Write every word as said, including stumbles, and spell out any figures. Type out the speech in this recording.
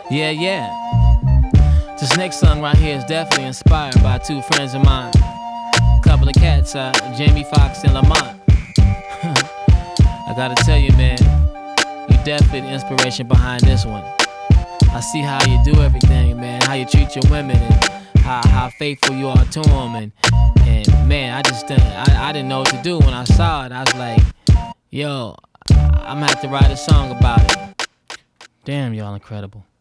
Yeah, yeah. This next song right here is definitely inspired by two friends of mine. A couple of cats, uh, Jamie Foxx and Lamont. I gotta tell you, man, you definitely the inspiration behind this one. I see how you do everything, man, how you treat your women, and how, how faithful you are to them, and, and man, I just didn't, I, I didn't know what to do when I saw it. I was like, yo, I'm gonna have to write a song about it. Damn, y'all incredible.